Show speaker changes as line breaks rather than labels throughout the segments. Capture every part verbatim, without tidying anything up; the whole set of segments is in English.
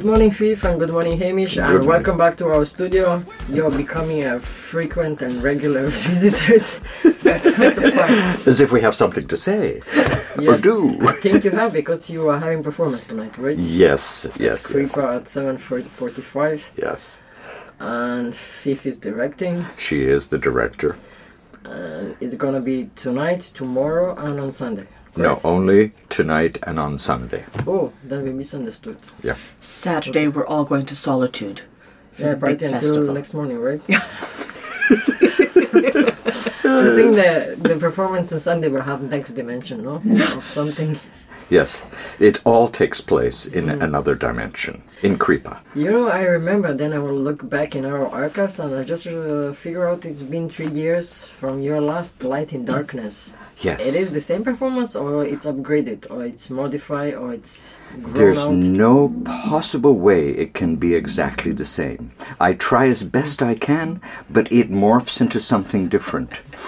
Good morning, Fif, and good morning, Hamish, and
morning.
welcome back to our studio. You're becoming a frequent and regular visitors. That's also fun.
As if we have something to say
Yeah.
or do.
I think you have, because you are having performance tonight, right?
Yes, yes, yes.
Creeper at seven forty-five,
Yes.
and Fif is directing.
She is the director.
And it's gonna be tonight, tomorrow, and on Sunday.
No,
correct?
only tonight and on Sunday.
Oh, then we misunderstood.
Yeah.
Saturday, we're all going to Solitude for
Yeah,
the big
party until
festival.
next morning, right? Yeah. I think the the performance on Sunday will have next dimension, no? Of something.
Yes. It all takes place in another dimension, in Kripa.
You know, I remember, then I will look back in our archives and I just uh, figure out it's been three years from your last Light in Darkness.
Yes.
It is the same performance, or it's upgraded, or it's modified, or it's grown
There's
out?
no possible way it can be exactly the same. I try as best I can, but it morphs into something different.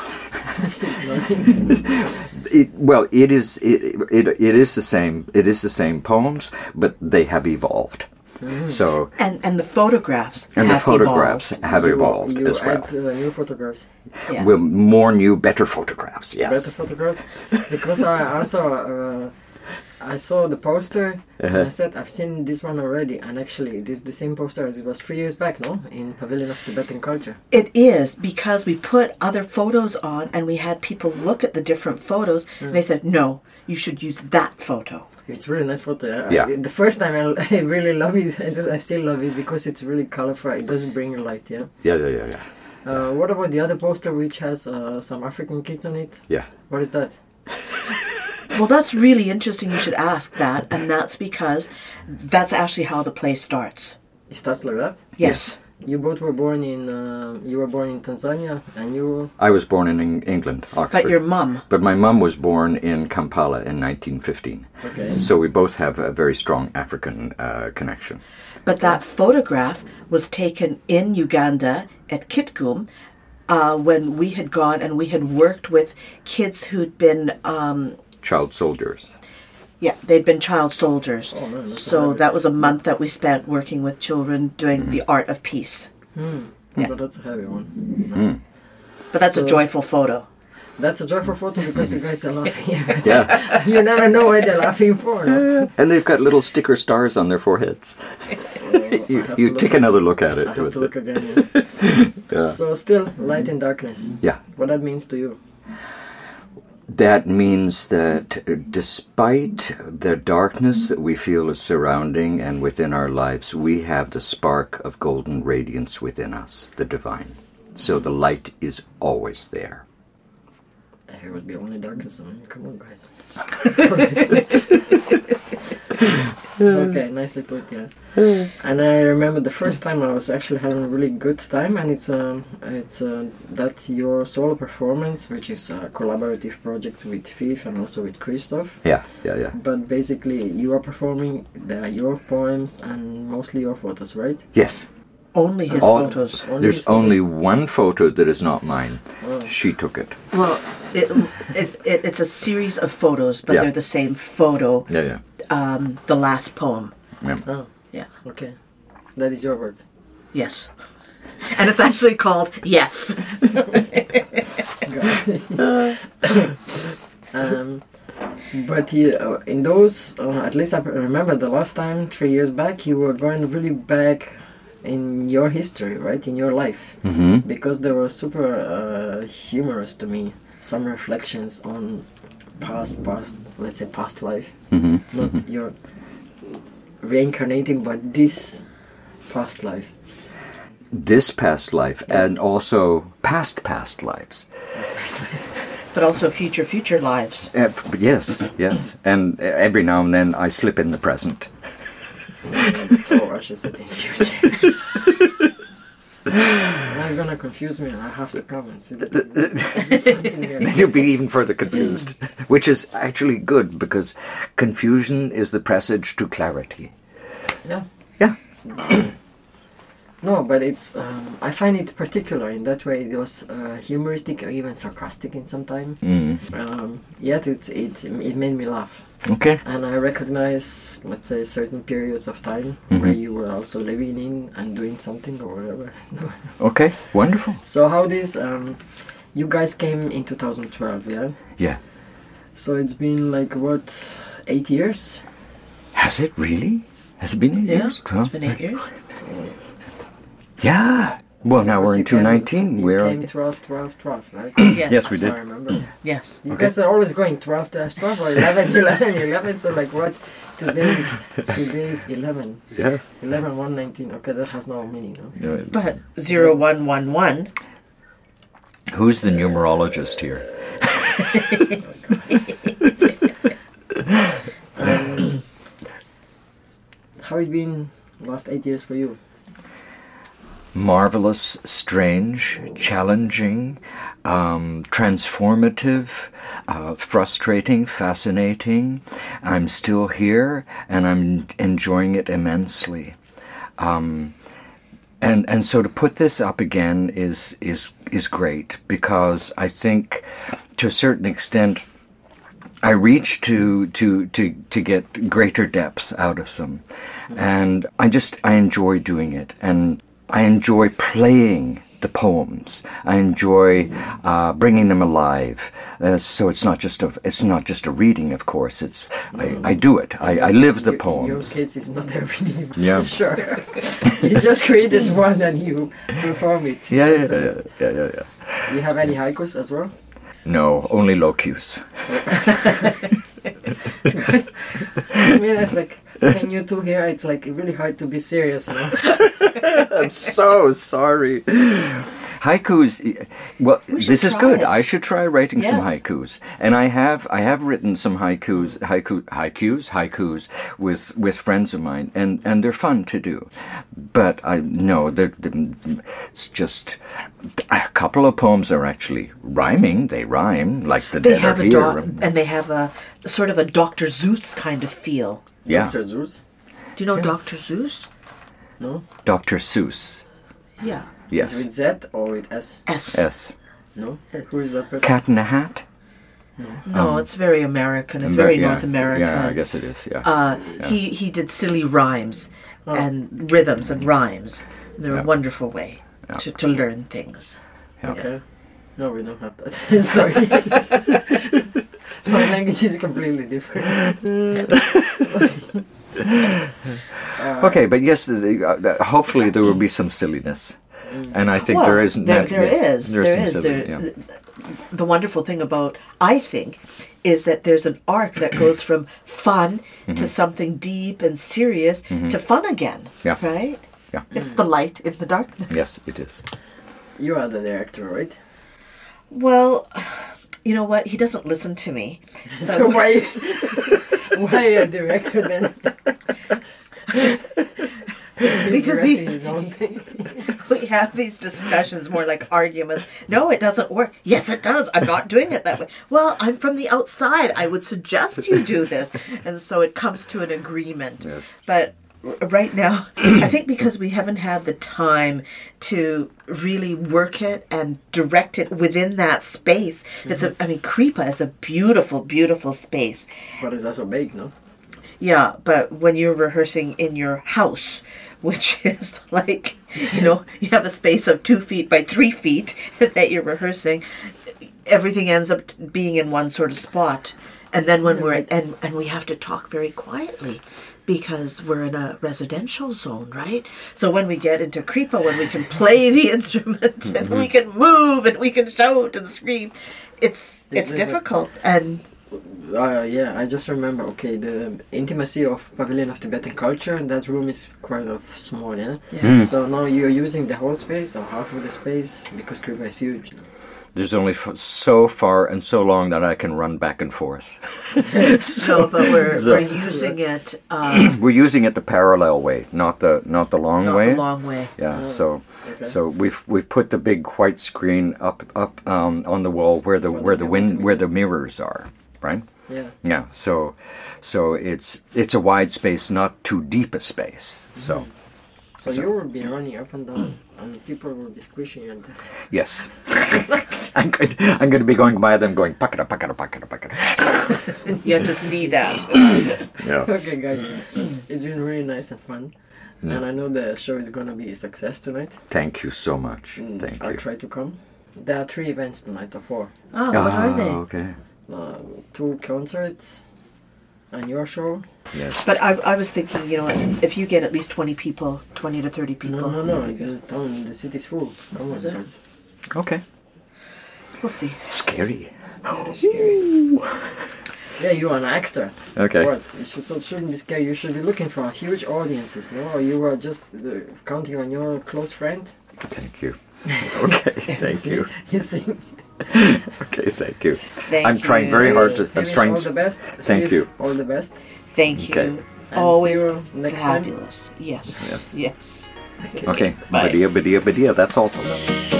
It, well, it is it, it it is the same. It is the same poems, but they have evolved. So
And and the photographs
and the
have
photographs
evolved.
have
You-
evolved
you
as well.
add uh, new photographs.
Yeah.
Well, more new, better photographs. Yes.
Better photographs, because I also uh, I saw the poster and I said I've seen this one already, and actually this is the same poster as it was three years back, no, in Pavilion of Tibetan Culture.
It is, because we put other photos on and we had people look at the different photos and they said, no, you should use that photo.
It's a really nice photo. Yeah.
Yeah.
I, the first time I, I really love it. I just I still love it because it's really colorful. It doesn't bring light. Yeah.
Yeah, yeah, yeah, yeah.
Uh, what about the other poster which has uh, some African kids on it?
Yeah.
What is that?
Well, that's really interesting. You should ask that. And that's because that's actually how the play starts.
It starts like that.
Yes.
You both were born in uh, you were born in Tanzania, and you
I was born in Eng- England, Oxford.
But your mum.
But my mum was born in Kampala in nineteen fifteen.
okay.
So we both have a very strong African uh, connection.
But that photograph was taken in Uganda at Kitgum uh, when we had gone and we had worked with kids who'd been, um,
Child soldiers.
yeah, they'd been child soldiers.
Oh, man, that's
So
amazing.
that was a month that we spent working with children doing the art of peace.
Hmm.
Yeah.
But that's a heavy one.
But that's
So-
a joyful photo.
That's a joyful photo because the guys are laughing.
Yeah.
You never know what they're laughing for. No?
And they've got little sticker stars on their foreheads. you
have
you
to
take
look-
another look at it.
I have
with
to
it.
look again. Yeah.
Yeah.
So still light in darkness.
Yeah.
What that means to you?
That means that uh, despite the darkness that we feel is surrounding and within our lives, we have the spark of golden radiance within us, the divine. So the light is always there.
It would be only darkness. I mean, come on, guys. Okay, nicely put, yeah. And I remember the first time I was actually having a really good time, and it's um, it's uh, that your solo performance, which is a collaborative project with Fif and also with Christoph.
Yeah, yeah, yeah.
But basically, you are performing the, your poems and mostly your photos, right?
Yes.
Only his
All-
photos.
Only
There's
his photos.
only one photo that is not mine.
Oh.
She took it.
Well, it, it, it, it's a series of photos, but
Yeah.
they're the same photo,
Yeah, yeah.
um, the last poem.
yeah.
Oh,
Yeah.
okay. That is your work.
Yes. And it's actually called Yes.
um, but you, uh, in those, uh, at least I remember the last time, three years back, you were going really back in your history, right? In your life.
Mm-hmm.
Because they were super uh, humorous to me. Some reflections on past, past, let's say past life.
Mm-hmm.
Not your reincarnating, but this past life.
This past life and also past past lives.
But also future, future lives.
Uh, p- yes, yes. And uh, every now and then I slip in the present.
Oh, I should say in future. Now you're gonna confuse me, and I have to come and see that there's something here.
Then you'll be even further confused, which is actually good because confusion is the presage to clarity.
Yeah.
Yeah.
No, but it's. Um, I find it particular in that way. It was uh, humoristic or even sarcastic in some time.
Mm.
Um, yet it it it made me laugh,
Okay.
and I recognize, let's say, certain periods of time
Mhm.
where you were also living in and doing something or whatever.
Okay. Wonderful.
So how this? Um, you guys came in two thousand twelve, yeah.
Yeah.
So it's been like what, eight years?
Has it really? Has it been eight
Yeah,
years?
it's been eight years.
Yeah. Well, now we're in
You
two
came-
nineteen.
You
We're
came twelve, twelve, twelve, right?
Yes.
Yes, we
That's what
did.
I remember.
Yes.
You
Okay.
guys are always going twelve dash twelve or eleven, eleven, eleven. So like what? Today is today is eleven.
Yes.
eleven, one, nineteen. Okay, that has no meaning, no?
But zero one one one.
Who's the numerologist here?
Um, how it been last eight years for you?
Marvelous, strange, challenging, um, transformative, uh, frustrating, fascinating. I'm still here, and I'm enjoying it immensely. Um, and and so to put this up again is is is great, because I think, to a certain extent, I reach to to to to get greater depths out of them, and I just I enjoy doing it, and I enjoy playing the poems. I enjoy uh, bringing them alive. Uh, so it's not just a it's not just a reading, of course. It's I, I do it. I, I live the
Your-
poems.
Your case is not everything.
Yeah.
For sure. You just created one and you perform it.
Yeah, yeah,
So-
yeah, yeah, yeah, yeah.
Do you have any haikus as well?
No, only locus.
Because I mean, it's like when you two here, it's like really hard to be serious, you know?
I'm so sorry. Haikus. Well,
We should
this is
try
good.
it.
I should try writing some
Yes.
haikus, and I have. I have written some haikus, haiku, haikus, haikus with with friends of mine, and and they're fun to do. But I no, they're, they're- it's just a couple of poems are actually rhyming. They rhyme like the
They
dead
have
are
a
here.
doc, and they have a sort of a Doctor Zeus kind of feel.
Yeah,
Doctor Zeus?
Do you know Doctor Zeus?
No?
Doctor Seuss.
Yeah.
Yes,
Is it with Z or with S?
S.
yes.
No?
It's-
Who is that person?
Cat in a Hat.
No, it's very American. It's very
yeah,
North American.
Yeah, I guess it is. Yeah.
Uh, He he did silly rhymes and rhythms and rhymes. They're
Yeah.
a wonderful way
Yeah.
to, to learn things.
Yeah.
Okay. No, we don't have that. Sorry. My language is completely different.
Okay, but yes, the, the, uh, hopefully there will be some silliness, and I think
Well,
there is.
There,
nat-
there
yeah,
is.
there's
There
some
is.
silly-
There,
yeah.
the, the wonderful thing about, I think, is that there's an arc that goes from fun to something deep and serious to fun again.
Yeah.
Right?
Yeah.
It's the light in the darkness.
Yes, it is.
You are the director, right?
Well, you know what? He doesn't listen to me.
So why, why a director then? He's
Because he-
directing his own thing.
We have these discussions more like arguments. No, it doesn't work. Yes, it does. I'm not doing it that way. Well, I'm from the outside. I would suggest you do this. And so it comes to an agreement.
Yes.
But r- right now, I think because we haven't had the time to really work it and direct it within that space. It's a, I mean, Kripa is a beautiful, beautiful space.
But it's also big, no?
Yeah, but when you're rehearsing in your house, which is like, you know, you have a space of two feet by three feet that you're rehearsing, everything ends up t- being in one sort of spot. And then when we're, and, and we have to talk very quietly because we're in a residential zone, right? So when we get into Kripa, when we can play the instrument and we can move and we can shout and scream, it's, it's
Isn't it-
difficult. And
Uh, yeah, I just remember, okay, the intimacy of Pavilion of Tibetan Culture, that room is quite of small, yeah?
Yeah.
So now you're using the whole space, or half of the space, because Kripa is huge.
There's only f- so far and so long that I can run back and forth.
so, but we're,
So-
we're using it, uh,
We're using it the parallel way, not the not the long
not
way.
a long way.
Yeah, so
okay.
so we've we've put the big white screen up up um, on the wall where the where the wind where the mirrors are, right?
Yeah.
Yeah, so so it's it's a wide space, not too deep a space. So
So,
So-
you will be running up and down, and people will be squishing and
Yes. I'm going, I'm going to be going by them going, pakada, pakada, pakada, pakada.
You have to see that.
Yeah.
okay, guys, it's been really nice and fun, and I know the show is gonna be a success tonight.
Thank you so much.
And
Thank
I'll
you.
try to come. There are three events tonight, or four.
Oh, what are
Ah,
they?
okay.
Uh, two concerts, and your show.
Yes.
But I, I was thinking, you know, if you get at least twenty people, twenty to thirty people.
No, no, no. The town, the city's full. Come on,
Is it?
guys.
Okay.
We'll see.
Scary.
That is scary. Yeah, you're an actor.
Okay.
What? You should, so it shouldn't be scary. You should be looking for huge audiences, no? Or you are just uh, counting on your close friend.
Thank you. Okay. Thank
See?
you.
You see.
Okay. Thank you.
Thank
I'm
you.
trying very hard to.
I
I'm
wish
trying.
all the best.
Thank
Philip,
you.
All the best.
Thank you.
Okay.
And
Always
see you next time.
fabulous. Yes.
Yeah.
Yes.
Okay.
Bye.
Badia, badia, badia. That's all.